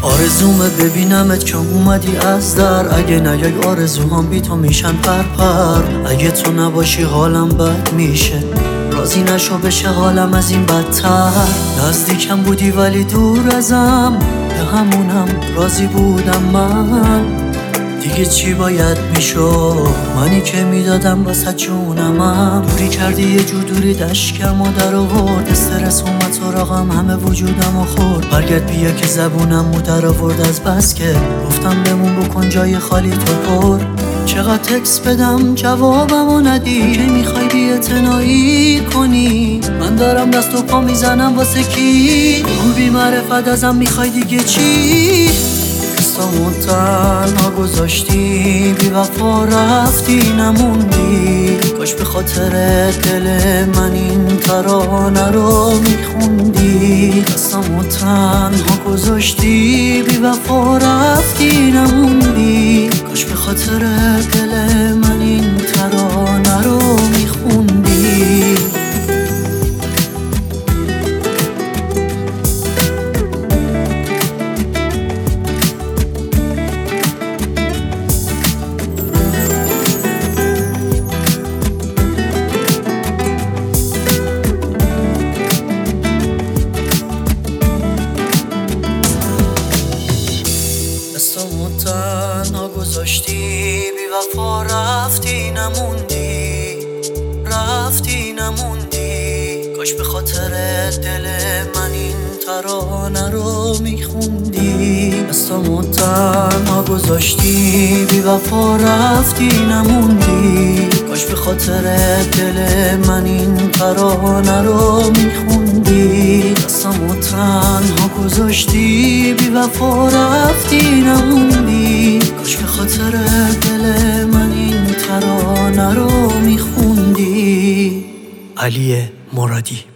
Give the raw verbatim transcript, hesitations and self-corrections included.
آرزومه ببینمت که اومدی از در، اگه نیای آرزوهام بی تو میشن پرپر. اگه تو نباشی حالم بد میشه، راضی نشو بشه حالم از این بدتر. نزدیکم بودی ولی دور ازم، به همونم راضی بودم من. دیگه چی باید میشد منی که میدادم واسه جونمم. دوری کردی یه جو دوری دشکم و در آورد، استرس اومد سراغم همه وجودم و خورد. برگرد بیا که زبونم مو در آورد از بس که گفتم بمون بکن جای خالی تو پر. چقدر تکس بدم جوابمو ندی، که میخوای بی‌اعتنایی کنی. من دارم دست و پا میزنم واسه کی، رو بی معرفت ازم میخوای دیگه چی؟ دستامو تنها گذاشتی، بی وفا رفتی نموندی. کاش به خاطر دل من این ترانه رو میخوندی. دستامو تنها گذاشتی، بی وفا رفتی نموندی. کاش به خاطر دل من این ترانه رو میخوندی. دستامو تنها گذاشتی، بی وفا رفتی نموندی. رفتی نموندی. کاش به خاطر دل من این ترانه رو میخوندی. دستامو تنها گذاشتی، بی وفا رفتی نموندی. کاش به خاطر دل من این ترانه رو میخوندی. دستامو تنها گذاشتی، بی وفا رفتی نموندی. کاش به خاطر دل من این ترانه رو میخوندی. علی مرادی.